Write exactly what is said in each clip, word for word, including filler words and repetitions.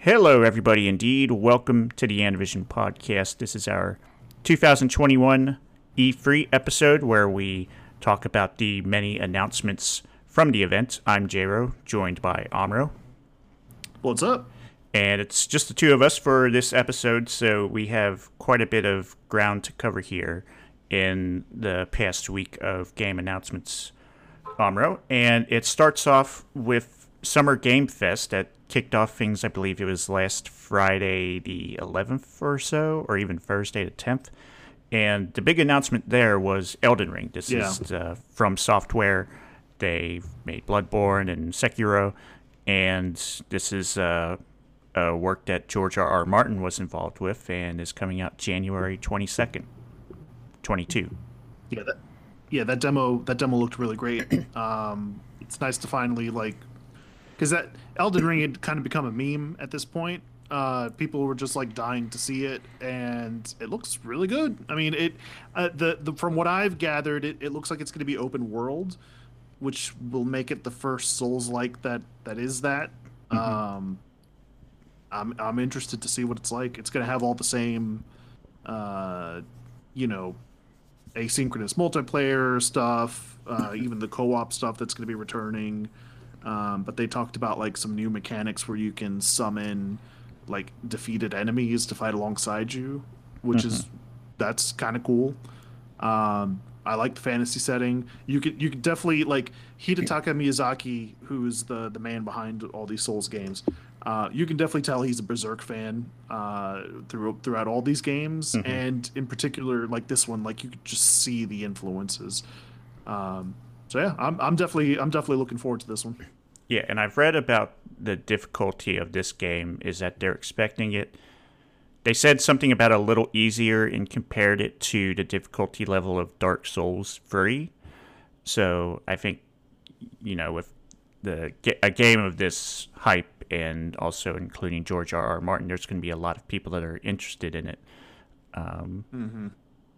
Hello, everybody, indeed. Welcome to the Anavision Podcast. This is our two thousand twenty-one E three episode where we talk about the many announcements from the event. I'm J-Ro, joined by Amro. What's up? And it's just the two of us for this episode, so we have quite a bit of ground to cover here in the past week of game announcements, Amro. And it starts off with Summer Game Fest that kicked off things, I believe it was last Friday the eleventh or so, or even Thursday the tenth. And the big announcement there was Elden Ring. This yeah. is uh, from Software. They made Bloodborne and Sekiro, and this is uh, a work that George R. R. Martin was involved with and is coming out January twenty-second, twenty-two. Yeah, that yeah that demo that demo looked really great. Um, it's nice to finally like. Because that Elden Ring had kind of become a meme at this point. Uh, people were just like dying to see it, and it looks really good. I mean, it uh, the, the from what I've gathered, it, it looks like it's going to be open world, which will make it the first Souls-like that that is that. Mm-hmm. Um, I'm I'm interested to see what it's like. It's going to have all the same, uh, you know, asynchronous multiplayer stuff, uh, even the co-op stuff that's going to be returning. Um, but they talked about like some new mechanics where you can summon like defeated enemies to fight alongside you, which mm-hmm. is that's kind of cool. Um, I like the fantasy setting. You could you could definitely like Hidetaka Miyazaki, who's the the man behind all these Souls games. Uh, you can definitely tell he's a Berserk fan uh, through, throughout all these games, mm-hmm. and in particular like this one, like you could just see the influences. Um, So yeah, I'm I'm definitely I'm definitely looking forward to this one. Yeah, and I've read about the difficulty of this game is that they're expecting it. They said something about a little easier and compared it to the difficulty level of Dark Souls three. So I think, you know, with the a game of this hype and also including George R. R. Martin, there's going to be a lot of people that are interested in it. Um, mm-hmm.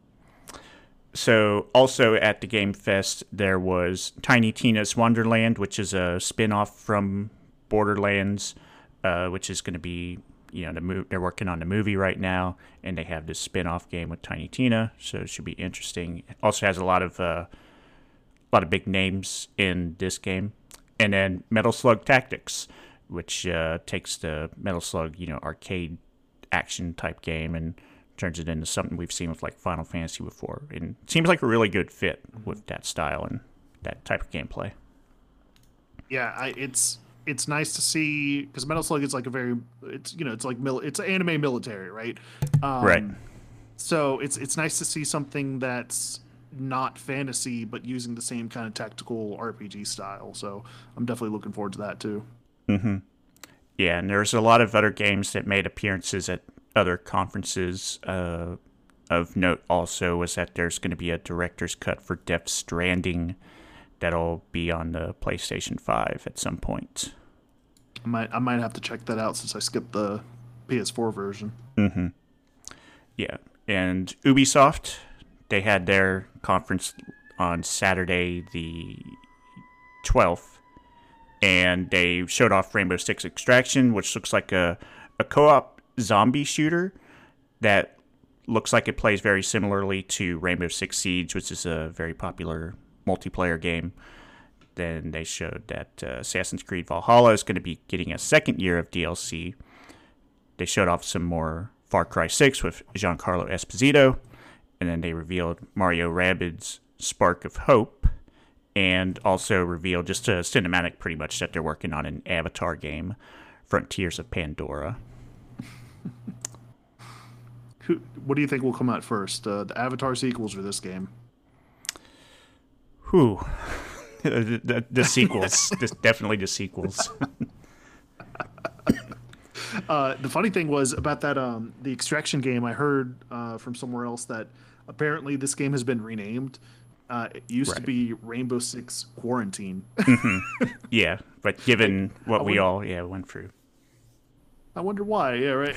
So, also at the Game Fest, there was Tiny Tina's Wonderland, which is a spin-off from Borderlands, uh, which is going to be, you know, the mo- they're working on the movie right now, and they have this spin-off game with Tiny Tina, so it should be interesting. It also has a lot of uh, a lot of big names in this game. And then Metal Slug Tactics, which uh, takes the Metal Slug, you know, arcade action type game and turns it into something we've seen with like Final Fantasy before, and it seems like a really good fit with that style and that type of gameplay. Yeah, I, it's it's nice to see because Metal Slug is like a very it's you know it's like mil, it's anime military, right? Um, right. So it's it's nice to see something that's not fantasy but using the same kind of tactical R P G style. So I'm definitely looking forward to that too. Mm-hmm. Yeah, and there's a lot of other games that made appearances at other conferences. Uh, of note also was that there's going to be a director's cut for Death Stranding that'll be on the PlayStation five at some point. I might I might have to check that out since I skipped the P S four version. Mm-hmm. Yeah, and Ubisoft, they had their conference on Saturday the twelfth, and they showed off Rainbow Six Extraction, which looks like a, a co-op zombie shooter that looks like it plays very similarly to Rainbow Six Siege, which is a very popular multiplayer game. Then they showed that uh, Assassin's Creed Valhalla is going to be getting a second year of D L C. They showed off some more Far Cry six with Giancarlo Esposito, and then they revealed Mario Rabbids Spark of Hope, and also revealed just a cinematic pretty much that they're working on an Avatar game, Frontiers of Pandora. Who, what do you think will come out first, uh, the Avatar sequels or this game? Whew. the, the, the sequels. this, definitely the sequels. uh, the funny thing was about that um, the Extraction game, I heard uh, from somewhere else that apparently this game has been renamed. Uh, it used right. to be Rainbow Six Quarantine. mm-hmm. Yeah, but given what we all yeah went through. I wonder why. Yeah, right.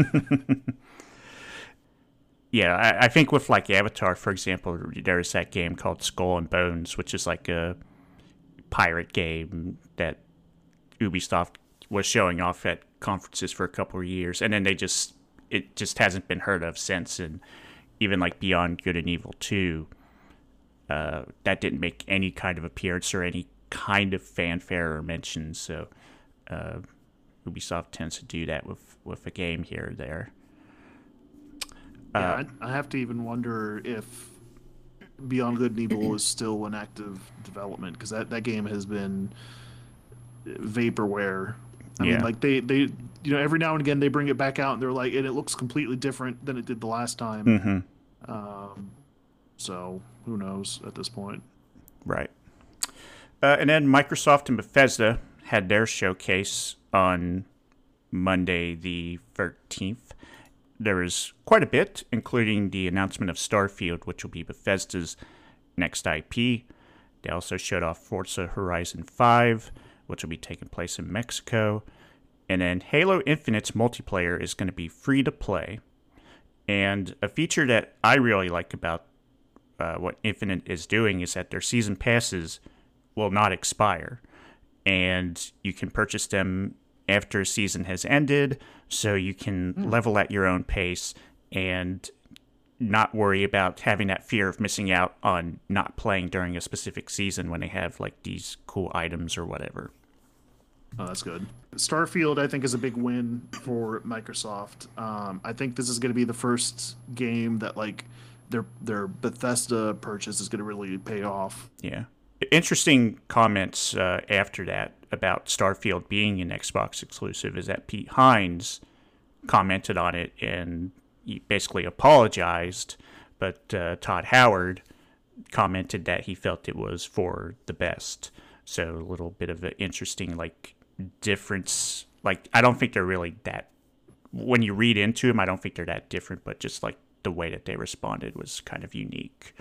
Yeah, I, I think with like Avatar, for example, there's that game called Skull and Bones, which is like a pirate game that Ubisoft was showing off at conferences for a couple of years, and then they just it just hasn't been heard of since. And even like Beyond Good and Evil two, uh, that didn't make any kind of appearance or any kind of fanfare or mention. So uh, Ubisoft tends to do that with with a game here or there. Yeah, Uh, I, I have to even wonder if Beyond Good and Evil is still in active development, because that, that game has been vaporware. I Yeah. mean, like they, they, you know, every now and again they bring it back out and they're like, and it looks completely different than it did the last time. mm-hmm. Um, so who knows at this point? Right. Uh, and then Microsoft and Bethesda had their showcase on Monday the thirteenth. There was quite a bit, including the announcement of Starfield, which will be Bethesda's next I P. They also showed off Forza Horizon five, which will be taking place in Mexico. And then Halo Infinite's multiplayer is going to be free to play. And a feature that I really like about uh, what Infinite is doing is that their season passes will not expire. And you can purchase them after a season has ended, so you can mm. level at your own pace and not worry about having that fear of missing out on not playing during a specific season when they have like these cool items or whatever. Oh, that's good. Starfield, I think, is a big win for Microsoft. Um, I think this is going to be the first game that like their their Bethesda purchase is going to really pay off. Yeah. Interesting comments uh, after that about Starfield being an Xbox exclusive is that Pete Hines commented on it and he basically apologized, but uh, Todd Howard commented that he felt it was for the best. So a little bit of an interesting like difference. Like I don't think they're really that. When you read into them, I don't think they're that different, but just like the way that they responded was kind of unique.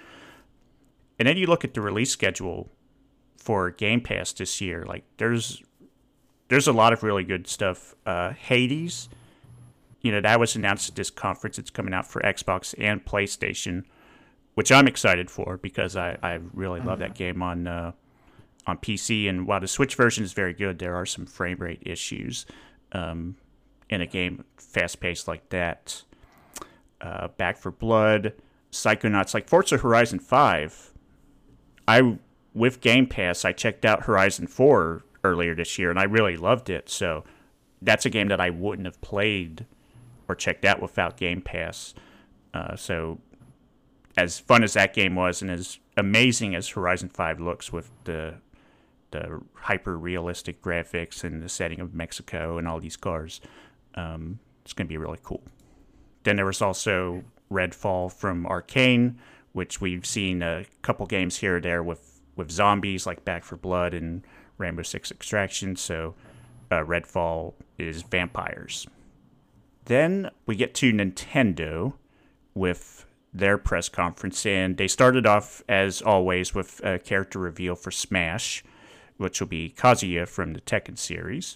And then you look at the release schedule for Game Pass this year. Like there's there's a lot of really good stuff. Uh, Hades, you know, that was announced at this conference. It's coming out for Xbox and PlayStation, which I'm excited for because I, I really love that game on uh, on P C. And while the Switch version is very good, there are some frame rate issues um, in a game fast paced like that. Uh, Back for Blood, Psychonauts, like Forza Horizon five. I with Game Pass, I checked out Horizon four earlier this year, and I really loved it. So that's a game that I wouldn't have played or checked out without Game Pass. Uh, so as fun as that game was, and as amazing as Horizon five looks with the the hyper realistic graphics and the setting of Mexico and all these cars, um, it's going to be really cool. Then there was also Redfall from Arcane, which we've seen a couple games here or there with, with zombies like Back for Blood and Rainbow Six Extraction. So uh, Redfall is vampires. Then we get to Nintendo with their press conference, and they started off, as always, with a character reveal for Smash, which will be Kazuya from the Tekken series.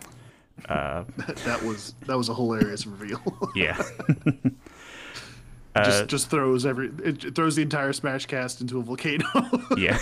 Uh, that was that was a hilarious reveal. Yeah. just uh, just throws every it throws the entire Smash cast into a volcano. Yeah.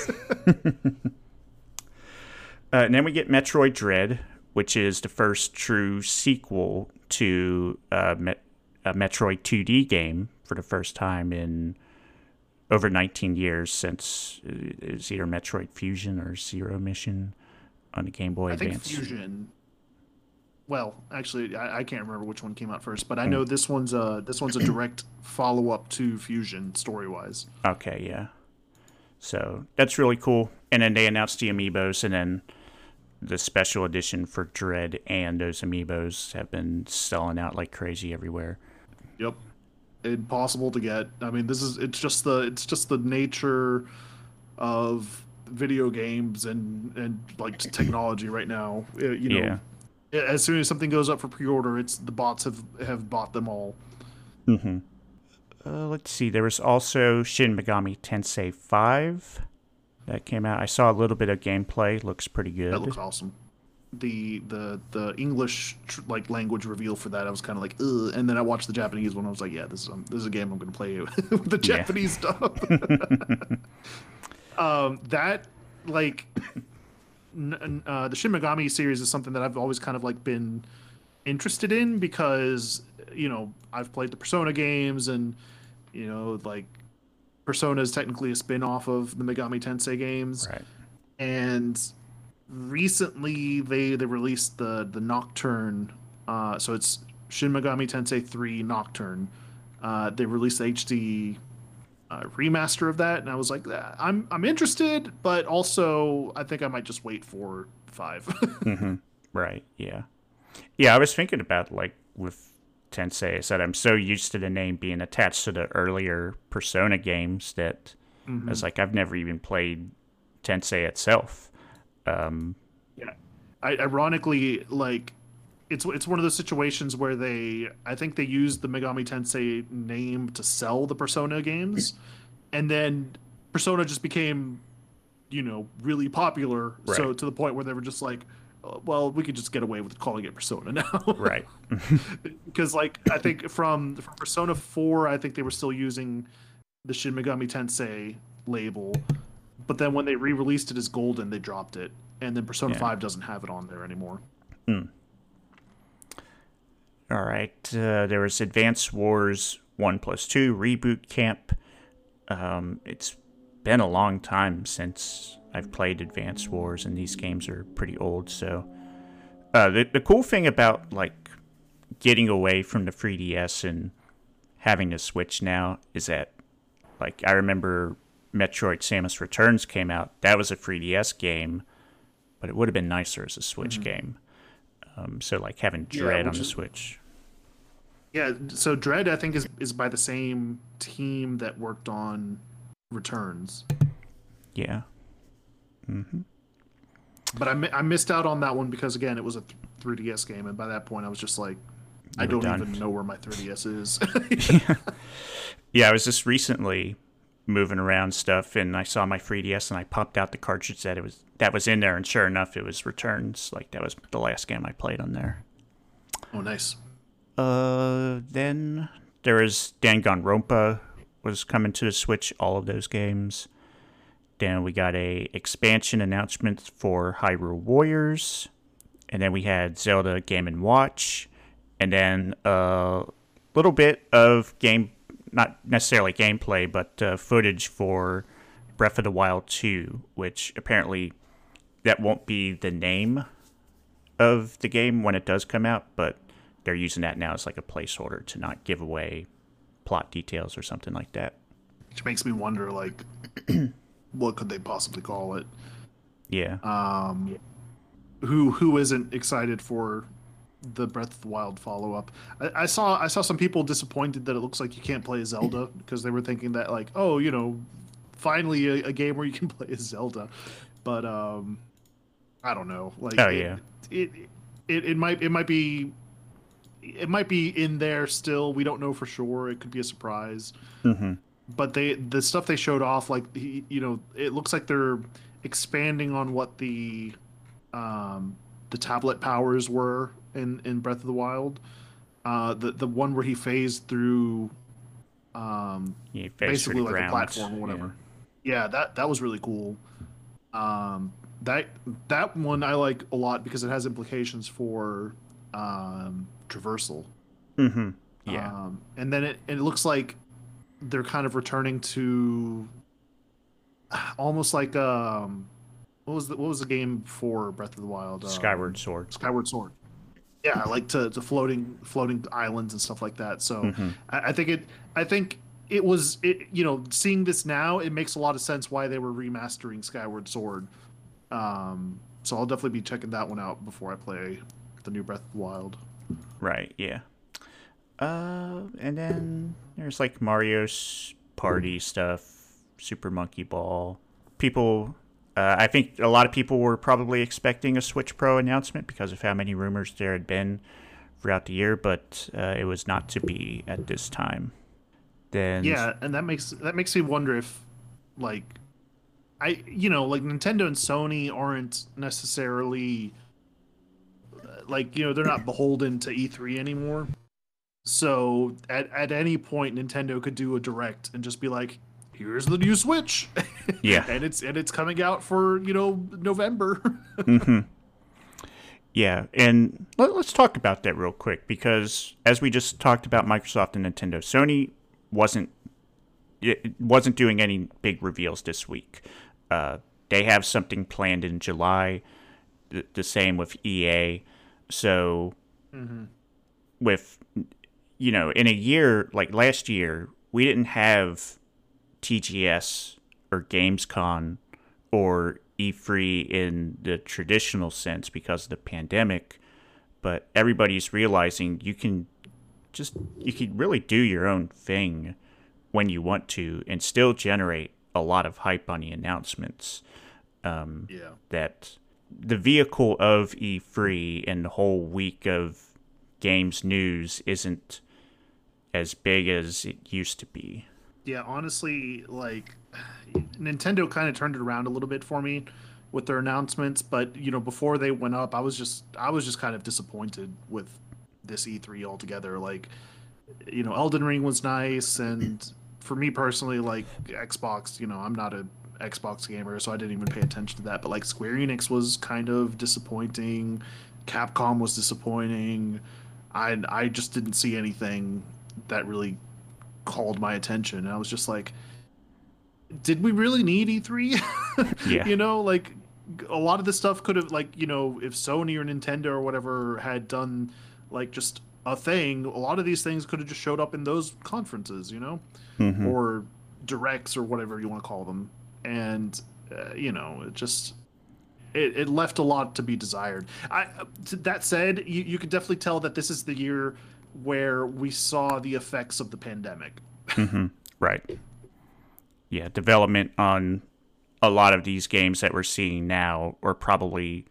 uh, and then we get Metroid Dread, which is the first true sequel to uh, Met- a Metroid two D game for the first time in over nineteen years since it was either Metroid Fusion or Zero Mission on the Game Boy I Advance. think Fusion. Well, actually, I, I can't remember which one came out first, but I know this one's a this one's a direct follow up to Fusion story wise. Okay, yeah. So that's really cool. And then they announced the amiibos, and then the special edition for Dread and those amiibos have been selling out like crazy everywhere. Yep, impossible to get. I mean, this is it's just the it's just the nature of video games and and like technology right now. You know. Yeah. As soon as something goes up for pre-order, it's the bots have, have bought them all. Mm-hmm. Uh, let's see. There was also Shin Megami Tensei five that came out. I saw a little bit of gameplay. Looks pretty good. That looks awesome. The the the English tr- like language reveal for that, I was kind of like, ugh. And then I watched the Japanese one. I was like, yeah, this is um, this is a game I'm going to play with the Japanese yeah. stuff. um, that like. Uh, the Shin Megami series is something that I've always kind of like been interested in because you know I've played the Persona games, and you know like Persona is technically a spin-off of the Megami Tensei games, Right. and recently they they released the the Nocturne. Uh, so it's Shin Megami Tensei three Nocturne. Uh, they released the H D uh, remaster of that, and I was like, "Ah, I'm I'm interested, but also I think I might just wait for five. Mm-hmm. Right. Yeah. Yeah. I was thinking about like with Tensei. I said I'm so used to the name being attached to the earlier Persona games that I hmm was like, I've never even played Tensei itself. Um, Yeah. I, ironically, like it's it's one of those situations where they I think they used the Megami Tensei name to sell the Persona games, and then Persona just became, you know, really popular. So right. to the point where they were just like, "Uh, well, we could just get away with calling it Persona now." Right. Because like I think from, from Persona four, I think they were still using the Shin Megami Tensei label, but then when they re-released it as Golden, they dropped it, and then Persona Yeah. five doesn't have it on there anymore. Mm. All right. Uh, there was Advance Wars one plus two Reboot Camp. Um, it's been a long time since I've played Advance Wars, and these games are pretty old. So uh, the the cool thing about like getting away from the three D S and having to Switch now is that like I remember Metroid Samus Returns came out. That was a three D S game, but it would have been nicer as a Switch Mhm. game. Um, so like having Yeah, Dread on which the is Switch. yeah. So Dread, I think, is is by the same team that worked on Returns, Yeah. Mm-hmm. but I mi- I missed out on that one because again, it was a th- three D S game, and by that point, I was just like, I You were don't done. even know where my three D S is. Yeah, I was just recently moving around stuff, and I saw my three D S, and I popped out the cartridge that it was that was in there, and sure enough, it was Returns. Like that was the last game I played on there. Oh, nice. Uh, then there was Danganronpa was coming to the Switch. All of those games. Then we got a expansion announcement for Hyrule Warriors, and then we had Zelda Game and Watch, and then a little bit of game, not necessarily gameplay, but uh, footage for Breath of the Wild two, which apparently that won't be the name of the game when it does come out, but they're using that now as like a placeholder to not give away plot details or something like that. Which makes me wonder, like, what could they possibly call it? Yeah. Um, who who isn't excited for the Breath of the Wild follow up? I, I saw I saw some people disappointed that it looks like you can't play as Zelda because they were thinking that like, oh, you know, finally a, a game where you can play as Zelda. But um, I don't know. Like, Oh, it, yeah. it it it might it might be it might be in there still. We don't know for sure. It could be a surprise. Mm-hmm. But they the stuff they showed off, like he, you know, it looks like they're expanding on what the um, the tablet powers were in, in Breath of the Wild. Uh, the the one where he phased through, um, Yeah, face basically through the like a ground. platform or whatever. Yeah. that that was really cool. Um, that that one I like a lot because it has implications for um, traversal. Yeah. Mm-hmm. Yeah. Um, and then it, it looks like they're kind of returning to almost like um, what was the what was the game for Breath of the Wild? Um, Skyward Sword. Skyward Sword. Yeah, like to, to floating floating islands and stuff like that. So Mm-hmm. I, I think it I think it was it you know seeing this now it makes a lot of sense why they were remastering Skyward Sword. Um, so I'll definitely be checking that one out before I play the new Breath of the Wild. Right. Yeah. Uh, and then there's like Mario's Party stuff, Super Monkey Ball. People, uh, I think a lot of people were probably expecting a Switch Pro announcement because of how many rumors there had been throughout the year, but uh, it was not to be at this time. Then Yeah, and that makes that makes me wonder if like I you know like Nintendo and Sony aren't necessarily uh, like you know they're not beholden to E three anymore. So at at any point Nintendo could do a direct and just be like, here's the new Switch. Yeah. and it's and it's coming out for, you know, November. hmm Yeah, and let, let's talk about that real quick because as we just talked about Microsoft and Nintendo, Sony wasn't it wasn't doing any big reveals this week. Uh, they have something planned in July. The, the same with E A. So Mm-hmm. with you know, in a year like last year, we didn't have T G S or Gamescom or E three in the traditional sense because of the pandemic, but everybody's realizing you can just you can really do your own thing when you want to and still generate a lot of hype on the announcements. Um, Yeah. that the vehicle of E three and the whole week of games news isn't as big as it used to be. Yeah, honestly, like Nintendo kind of turned it around a little bit for me with their announcements, but you know, before they went up, I was just I was just kind of disappointed with this E three altogether. Like, you know, Elden Ring was nice, and for me personally, like Xbox, you know, I'm not a Xbox gamer, so I didn't even pay attention to that. But like Square Enix was kind of disappointing, Capcom was disappointing. I I just didn't see anything that really called my attention. And I was just like, did we really need E three? Yeah. You know, like a lot of this stuff could have, like, you know, if Sony or Nintendo or whatever had done like just a thing, a lot of these things could have just showed up in those conferences, you know, Mm-hmm. or directs or whatever you want to call them. And, uh, you know, it just. It, it left a lot to be desired. I, that said, you, you could definitely tell that this is the year where we saw the effects of the pandemic. Mm-hmm. Right. Yeah, development on a lot of these games that we're seeing now, or probably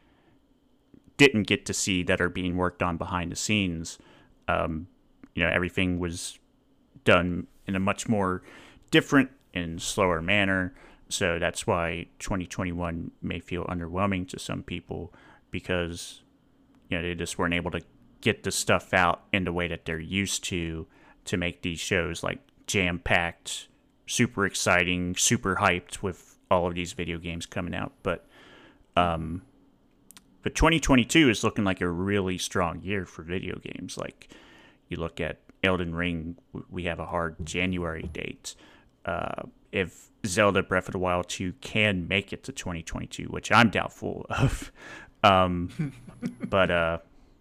didn't get to see that are being worked on behind the scenes. Um, you know, everything was done in a much more different and slower manner. So that's why twenty twenty-one may feel underwhelming to some people because, you know, they just weren't able to get the stuff out in the way that they're used to to make these shows like jam packed, super exciting, super hyped with all of these video games coming out. But um, but twenty twenty-two is looking like a really strong year for video games. Like you look at Elden Ring, we have a hard January date. Uh, if Zelda Breath of the Wild two can make it to twenty twenty-two, which I'm doubtful of, um, but uh,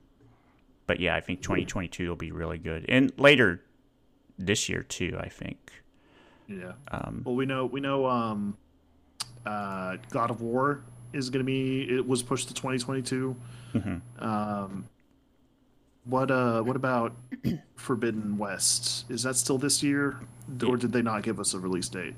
but yeah, I think twenty twenty-two will be really good, and later this year too. I think. Yeah. Um, Well, we know we know um, uh, God of War is going to be. It was pushed to twenty twenty-two. mhm. Um, what uh, what about Forbidden West? Is that still this year, or did they not give us a release date?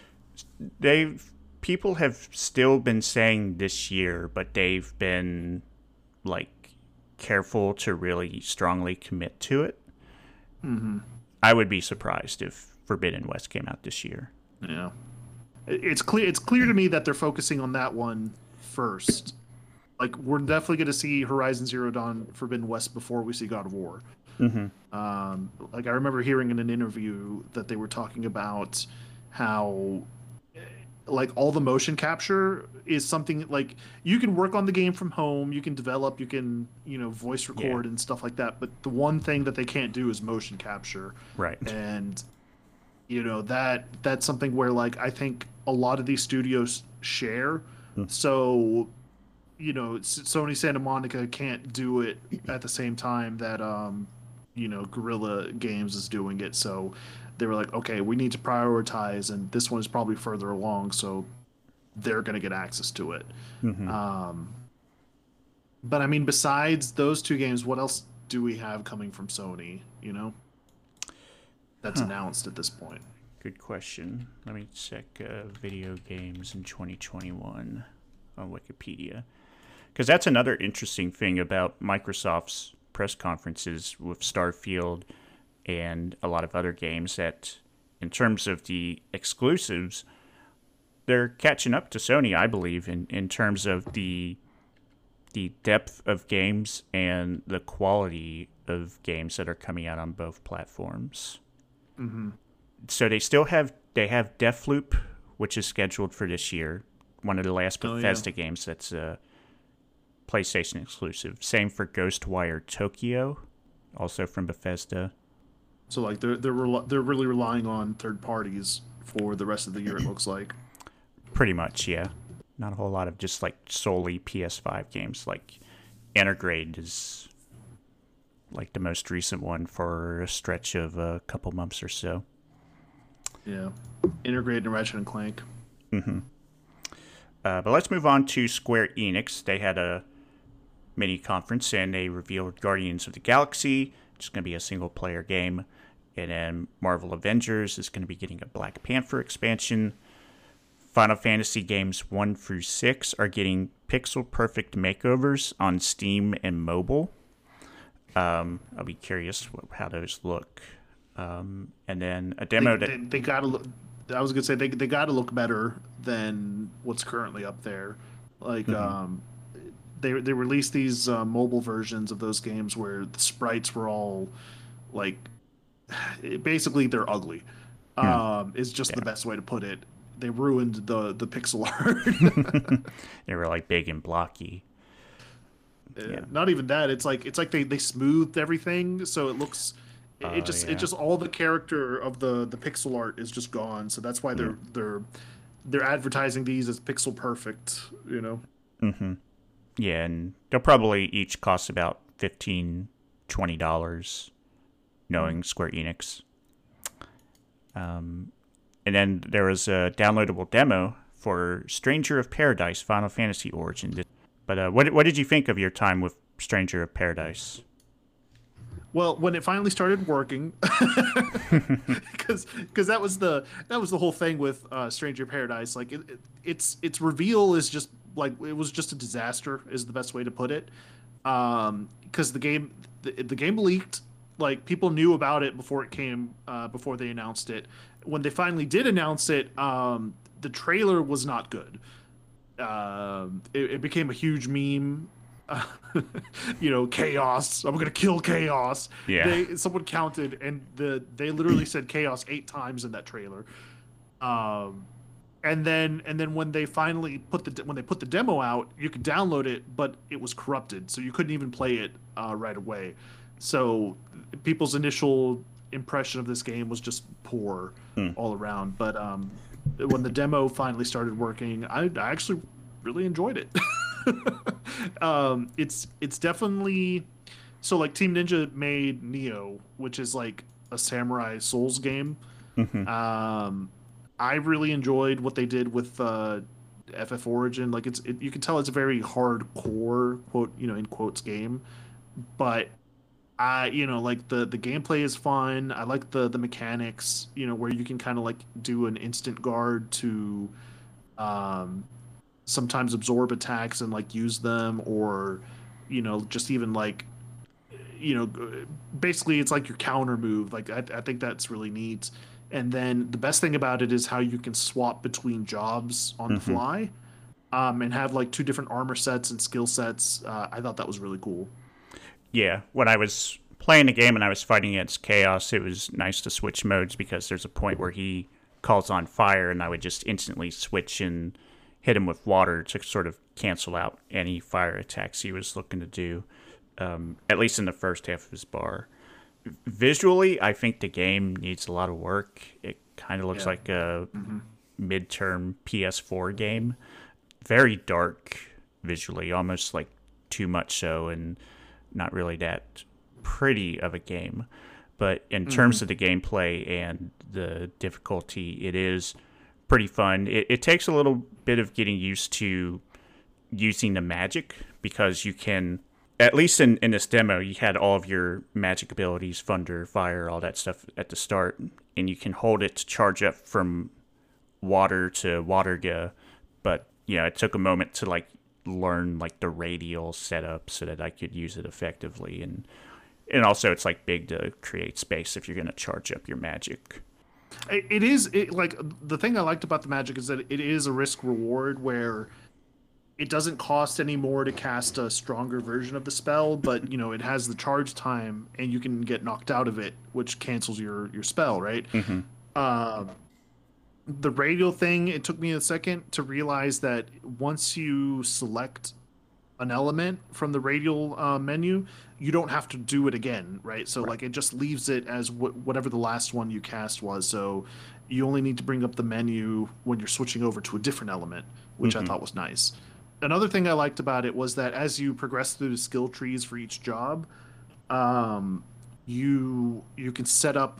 They've people have still been saying this year, but they've been like careful to really strongly commit to it. Mm-hmm. I would be surprised if Forbidden West came out this year. Yeah. It- It's clear. It's clear to me that they're focusing on that one first. Like we're definitely going to see Horizon Zero Dawn Forbidden West before we see God of War. Mm-hmm. Um, like I remember hearing in an interview that they were talking about how like all the motion capture is something like you can work on the game from home, you can develop, you can, you know, voice record Yeah. and stuff like that, but the one thing that they can't do is motion capture. Right. And you know, that that's something where like I think a lot of these studios share. Hmm. So you know, S- Sony Santa Monica can't do it at the same time that um, you know, Guerrilla Games is doing it. So they were like, okay, we need to prioritize, and this one is probably further along, so they're going to get access to it. Mm-hmm. Um, but I mean, besides those two games, what else do we have coming from Sony? You know, that's Huh. announced at this point. Good question. Let me check uh, video games in twenty twenty-one on Wikipedia. Because that's another interesting thing about Microsoft's press conferences with Starfield and a lot of other games that, in terms of the exclusives, they're catching up to Sony, I believe, in, in terms of the the depth of games and the quality of games that are coming out on both platforms. Mm-hmm. So they still have they have Deathloop, which is scheduled for this year. One of the last Oh, yeah. Bethesda games that's uh, PlayStation exclusive. Same for Ghostwire Tokyo, also from Bethesda. So like they're they're rel- they're really relying on third parties for the rest of the year. It looks like. Pretty much, yeah. Not a whole lot of just like solely P S five games. Like Intergrade is like the most recent one for a stretch of a couple months or so. Yeah, Intergrade and Ratchet and Clank. Mm-hmm. Uh, but let's move on to Square Enix. They had a mini conference and they revealed Guardians of the Galaxy. It's going to be a single player game. And then Marvel Avengers is going to be getting a Black Panther expansion. Final Fantasy games one through six are getting pixel perfect makeovers on Steam and mobile. Um, I'll be curious what, how those look. Um, and then a demo They, that they, they gotta look. I was gonna say they they gotta look better than what's currently up there. Like Mhm. um, they they released these uh, mobile versions of those games where the sprites were all like basically they're ugly. Um, is just the Yeah. best way to put it. They ruined the the pixel art. they were like big and blocky. Uh, Yeah. Not even that. It's like it's like they, they smoothed everything, so it looks. It Oh, just yeah. it just all the character of the the pixel art is just gone. So that's why they're they're they're advertising these as pixel perfect. You know. Mm-hmm. Yeah, and they'll probably each cost about fifteen, twenty dollars, knowing Square Enix. Um, and then there was a downloadable demo for Stranger of Paradise Final Fantasy Origin. But uh, what what did you think of your time with Stranger of Paradise? Well, when it finally started working, because because that was the that was the whole thing with uh, Stranger Paradise. Like it, it, its its reveal is just like it was just a disaster. Is the best way to put it. Um, because the game the, the game leaked. Like people knew about it before it came uh, before they announced it. When they finally did announce it, um, the trailer was not good. Um, it, it became a huge meme. You know, chaos. I'm gonna kill chaos. Yeah. They someone counted, and the they literally said chaos eight times in that trailer. Um, and then and then when they finally put the when they put the demo out, you could download it, but it was corrupted, so you couldn't even play it uh, right away. So people's initial impression of this game was just poor Hmm. all around. But um, when the demo finally started working, I, I actually really enjoyed it. um, it's it's definitely so like Team Ninja made Neo, which is like a samurai Souls game. Mm-hmm. Um, I really enjoyed what they did with uh, F F Origin. Like it's it, you can tell it's a very hardcore quote you know in quotes game, but I you know like the the gameplay is fun. I like the the mechanics you know where you can kind of like do an instant guard to um sometimes absorb attacks and like use them or you know just even like you know basically it's like your counter move like I, I think that's really neat. And then the best thing about it is how you can swap between jobs on the Mm-hmm. fly um, and have like two different armor sets and skill sets. uh, I thought that was really cool. Yeah, when I was playing the game and I was fighting against Chaos, it was nice to switch modes because there's a point where he calls on fire and I would just instantly switch and hit him with water to sort of cancel out any fire attacks he was looking to do, um, at least in the first half of his bar. Visually, I think the game needs a lot of work. It kind of looks Yeah. like a midterm P S four game. Very dark visually, almost like too much so, and not really that pretty of a game. But in terms of the gameplay and the difficulty, it is pretty fun. It, it takes a little bit of getting used to using the magic because you can, at least in, in this demo, you had all of your magic abilities, thunder, fire, all that stuff at the start, and you can hold it to charge up from water to waterga. But, you know, it took a moment to, like, learn, like, the radial setup so that I could use it effectively. And, and also, it's, like, big to create space if you're going to charge up your magic. It, it is it, like the thing I liked about the magic is that it is a risk reward where it doesn't cost any more to cast a stronger version of the spell, but you know it has the charge time and you can get knocked out of it, which cancels your your spell, right? Mm-hmm. Um, the radial thing, it took me a second to realize that once you select an element from the radial uh, menu, you don't have to do it again, right? So Right. like it just leaves it as wh- whatever the last one you cast was. So you only need to bring up the menu when you're switching over to a different element, which I Mm-hmm. thought was nice. Another thing I liked about it was that as you progress through the skill trees for each job, um, you you can set up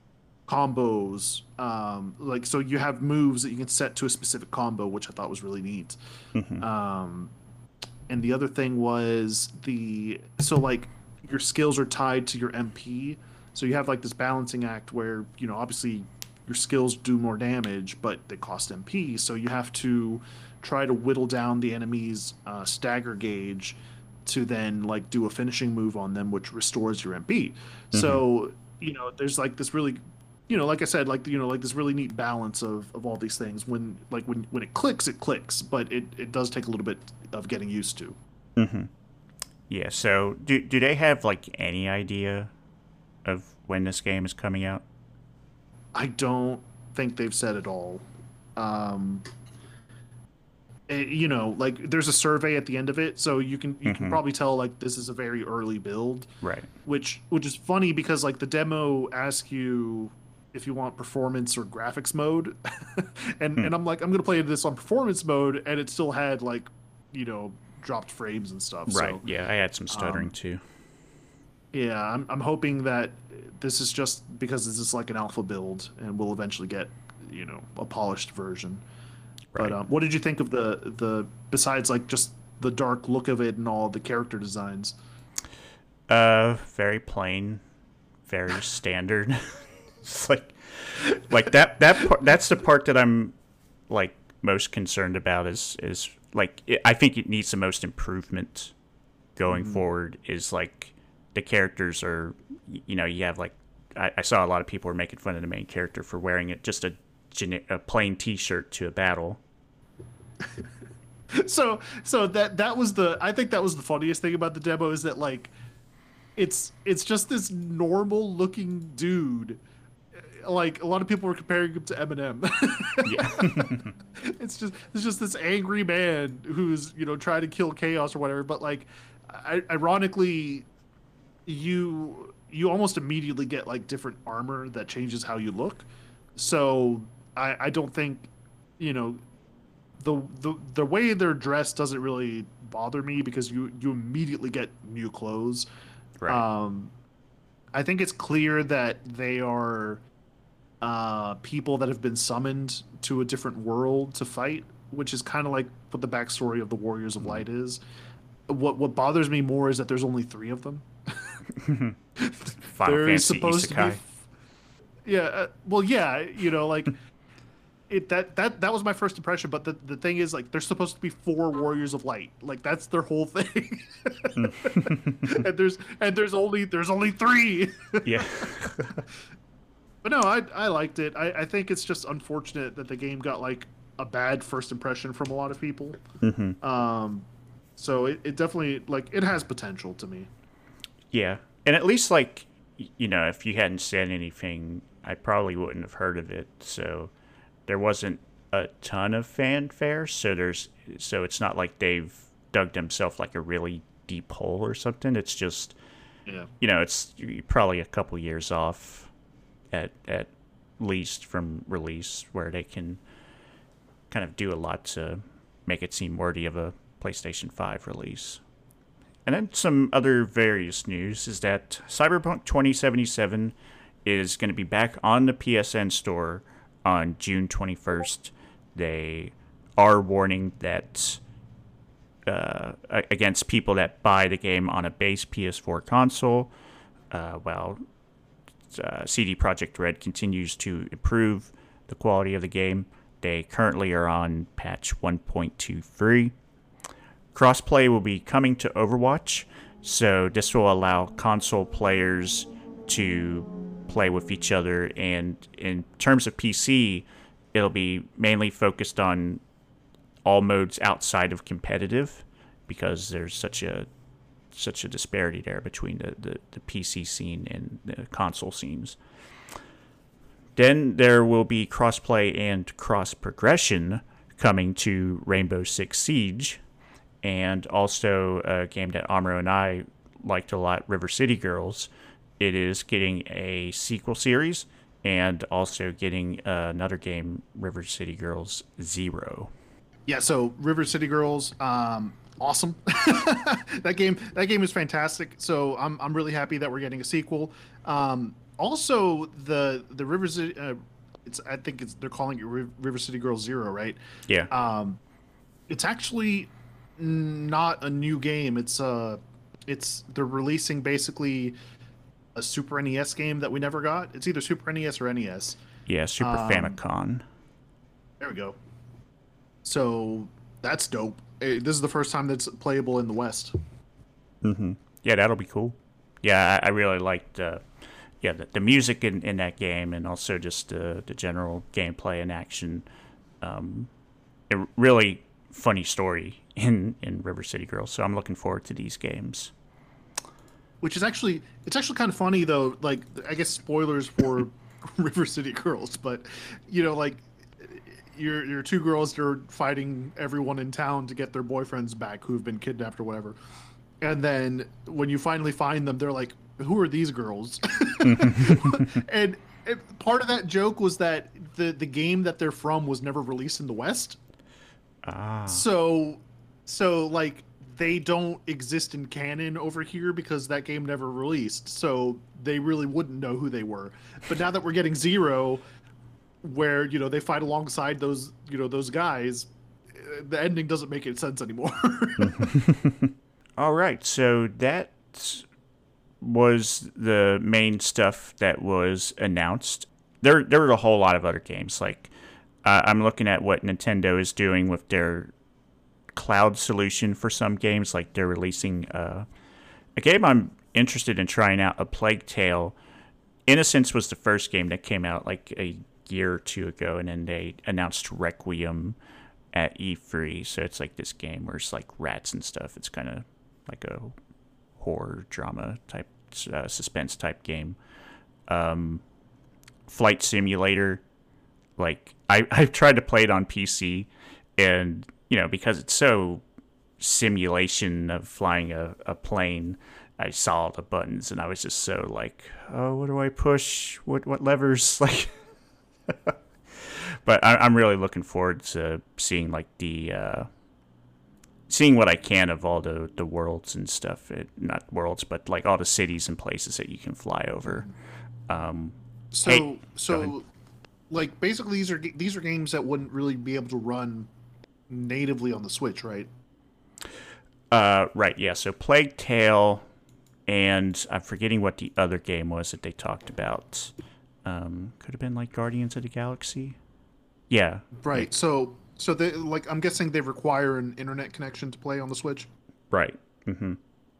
combos, um, like so you have moves that you can set to a specific combo, which I thought was really neat. Mm-hmm. Um, and the other thing was the so like your skills are tied to your M P, so you have like this balancing act where you know obviously your skills do more damage, but they cost M P, so you have to try to whittle down the enemy's uh, stagger gauge to then like do a finishing move on them, which restores your M P. Mm-hmm. So you know there's like this really you know, like I said, like you know, like this really neat balance of, of all these things. When like when when it clicks, it clicks, but it, it does take a little bit of getting used to. Mm-hmm. Yeah. So, do do they have like any idea of when this game is coming out? I don't think they've said it all. Um, eh, you know, like there's a survey at the end of it, so you can you can Mm-hmm. probably tell like this is a very early build, Right. which which is funny because like the demo asks you if you want performance or graphics mode, and Hmm. and I'm like I'm gonna play this on performance mode, and it still had like you know dropped frames and stuff. Right. So Yeah. I had some stuttering um, too. yeah, I'm I'm hoping that this is just because this is like an alpha build, and we'll eventually get you know a polished version. But Right. um, what did you think of the the besides like just the dark look of it and all the character designs? Uh, very plain, very standard. It's like like that that part, that's the part that I'm like most concerned about is is like it, I think it needs the most improvement going Hmm. forward is like the characters are y- you know you have like I, I saw a lot of people were making fun of the main character for wearing it just a gene- a plain t-shirt to a battle. So so that that was the I think that was the funniest thing about the demo is that like it's it's just this normal looking dude. Like a lot of people were comparing him to Eminem. Yeah. it's just it's just this angry man who's you know trying to kill chaos or whatever. But like, I, ironically, you you almost immediately get like different armor that changes how you look. So I I don't think you know the the the way they're dressed doesn't really bother me because you you immediately get new clothes. Right. Um, I think it's clear that they are uh, people that have been summoned to a different world to fight, which is kind of like what the backstory of the Warriors of Mm. Light is. What what bothers me more is that there's only three of them. Final There is Fantasy supposed to be, Isekai. f- yeah. Uh, well, yeah, you know, like it that that that was my first impression. But the the thing is, like, there's supposed to be four Warriors of Light. Like that's their whole thing. and there's and there's only there's only three. Yeah. But no, I I liked it. I, I think it's just unfortunate that the game got like a bad first impression from a lot of people. Hmm. Um, so it, it definitely like it has potential to me. Yeah, and at least like y- you know, if you hadn't said anything, I probably wouldn't have heard of it. So there wasn't a ton of fanfare. So there's so it's not like they've dug themselves like a really deep hole or something. It's just Yeah. you know, it's y- probably a couple years off at at least from release where they can kind of do a lot to make it seem worthy of a PlayStation five release. And then some other various news is that Cyberpunk twenty seventy-seven is going to be back on the P S N store on June twenty-first. They are warning that uh, against people that buy the game on a base P S four console, uh, while uh, C D Projekt Red continues to improve the quality of the game. They currently are on patch one point two three. Crossplay will be coming to Overwatch, so this will allow console players to play with each other. And in terms of P C, it'll be mainly focused on all modes outside of competitive, because there's such a such a disparity there between the, the, the P C scene and the console scenes. Then there will be crossplay and cross progression coming to Rainbow Six Siege. and also a game that Amro and I liked a lot, River City Girls. It is getting a sequel series and also getting another game, River City Girls Zero. Yeah, so River City Girls, um, awesome. that game, that game is fantastic. So I'm I'm really happy that we're getting a sequel. Um, also, the the River City, uh, it's I think it's they're calling it River City Girls Zero, right? Yeah. Um, it's actually not a new game. It's uh, it's they're releasing basically a Super N E S game that we never got. It's either Super N E S or N E S. Yeah, Super Um, Famicom. There we go. So that's dope. Eh, This is the first time that's playable in the West. Mm-hmm. Yeah, that'll be cool. Yeah, I, I really liked uh, yeah the, the music in, in that game, and also just uh, the general gameplay and action. Um, a really funny story in, in River City Girls, so I'm looking forward to these games. Which is actually it's actually kind of funny though. Like I guess spoilers for River City Girls, but you know like your your two girls are fighting everyone in town to get their boyfriends back who've been kidnapped or whatever. And then when you finally find them, they're like, "Who are these girls?" and, and part of that joke was that the the game that they're from was never released in the West. Ah. So, so like they don't exist in canon over here because that game never released. So they really wouldn't know who they were. But now that we're getting Zero, where you know they fight alongside those you know those guys, eh, the ending doesn't make any sense anymore. All right, so that was the main stuff that was announced. There, there were a whole lot of other games. Like uh, I'm looking at what Nintendo is doing with their cloud solution for some games. Like they're releasing uh, a game I'm interested in trying out, A Plague Tale. Innocence was the first game that came out like a year or two ago, and then they announced Requiem at E three. So it's like this game where it's like rats and stuff. It's kind of like a horror drama type uh, suspense type game. Um, Flight Simulator, like I I've tried to play it on P C, and you know because it's so simulation of flying a, a plane, I saw all the buttons and I was just so like, oh, what do I push? What what levers? Like, but I, I'm really looking forward to seeing like the uh, seeing what I can of all the, the worlds and stuff. It, not worlds, but like all the cities and places that you can fly over. Um, so hey, go ahead. so like basically these are ga- these are games that wouldn't really be able to run natively on the Switch, right? Uh, right, yeah. So Plague Tale, and I'm forgetting what the other game was that they talked about. Um, could have been like Guardians of the Galaxy. Yeah. Right. So so they like I'm guessing they require an internet connection to play on the Switch. Right. Mm-hmm.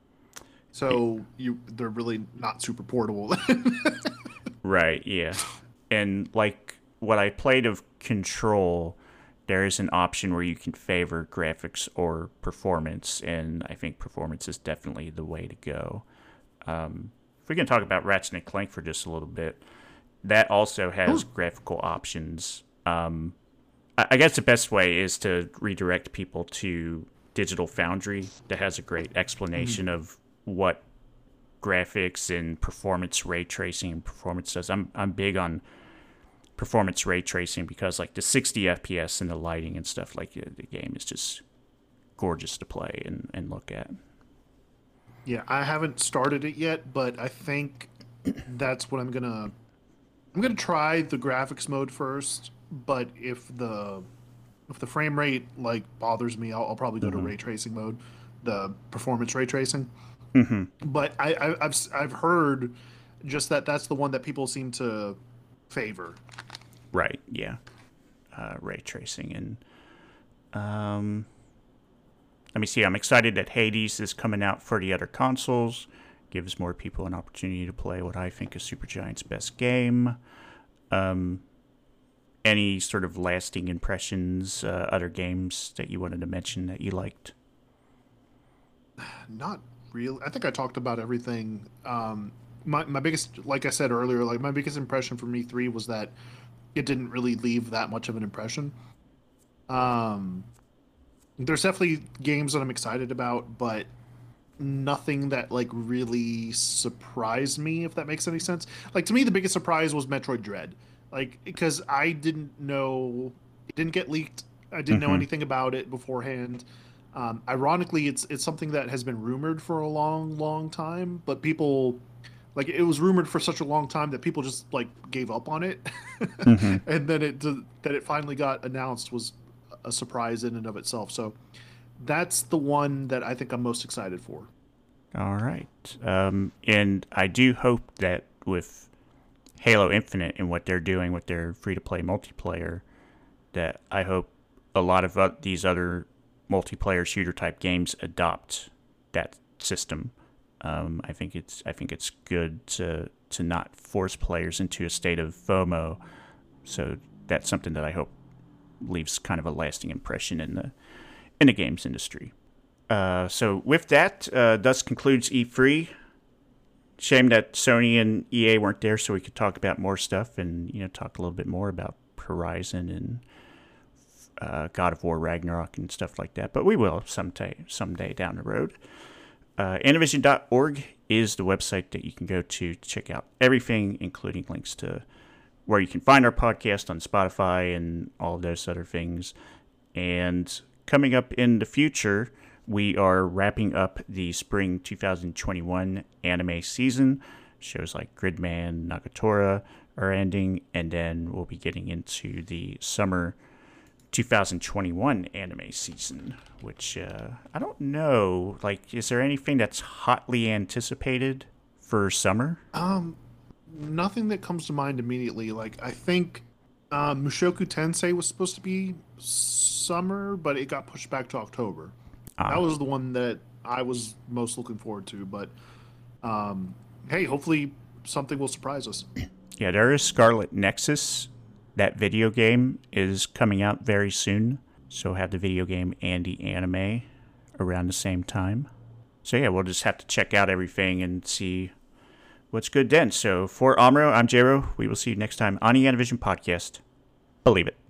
So you they're really not super portable. Right, yeah. And like what I played of Control, there is an option where you can favor graphics or performance, and I think performance is definitely the way to go. Um, if we can talk about Ratchet and Clank for just a little bit, that also has Ooh. graphical options. Um, I I guess the best way is to redirect people to Digital Foundry that has a great explanation mm-hmm. of what graphics and performance ray tracing and performance does. I'm I'm big on performance ray tracing because like the sixty F P S and the lighting and stuff, like the, the game is just gorgeous to play and, and look at. Yeah, I haven't started it yet, but I think that's what I'm gonna I'm gonna try the graphics mode first. But if the if the frame rate like bothers me, I'll, I'll probably go mm-hmm. to ray tracing mode, the performance ray tracing. Mm-hmm. But I, I, I've I've heard just that that's the one that people seem to favor. Right. Yeah. Uh, ray tracing and um, let me see. I'm excited that Hades is coming out for the other consoles. Gives more people an opportunity to play what I think is Supergiant's best game. Um, any sort of lasting impressions, uh, other games that you wanted to mention that you liked? Not really. I think I talked about everything. Um, my my biggest, like I said earlier, like my biggest impression from E three was that it didn't really leave that much of an impression. Um, There's definitely games that I'm excited about, but nothing that like really surprised me, if that makes any sense. Like to me, the biggest surprise was Metroid Dread, like because I didn't know it didn't get leaked. I didn't know Mm-hmm. anything about it beforehand. Um, ironically, it's it's something that has been rumored for a long, long time, but people like it was rumored for such a long time that people just like gave up on it, Mm-hmm. and then it that it finally got announced was a surprise in and of itself. So that's the one that I think I'm most excited for. All right. Um, and I do hope that with Halo Infinite and what they're doing with their free to play multiplayer, that I hope a lot of uh, these other multiplayer shooter type games adopt that system. Um, I think it's I think it's good to to not force players into a state of FOMO. So that's something that I hope leaves kind of a lasting impression in the in the games industry. Uh, so with that, uh, thus concludes E three. Shame that Sony and E A weren't there, so we could talk about more stuff and you know talk a little bit more about Horizon and uh, God of War Ragnarok and stuff like that. But we will someday someday down the road. Uh, Anavision dot org is the website that you can go to to check out everything, including links to where you can find our podcast on Spotify and all of those other things. And coming up in the future, we are wrapping up the spring twenty twenty-one anime season. Shows like Gridman, Nagatora are ending, and then we'll be getting into the summer twenty twenty-one anime season, which uh, I don't know. Like, is there anything that's hotly anticipated for summer? Um, Nothing that comes to mind immediately. Like I think uh, Mushoku Tensei was supposed to be summer, but it got pushed back to October. That Ah, was the one that I was most looking forward to. But um, hey, hopefully something will surprise us. yeah, there is Scarlet Nexus. That video game is coming out very soon, so have the video game and the anime around the same time. So yeah, we'll just have to check out everything and see what's good then. So for Amro, I'm Jero. We will see you next time on the Anavision podcast. Believe it.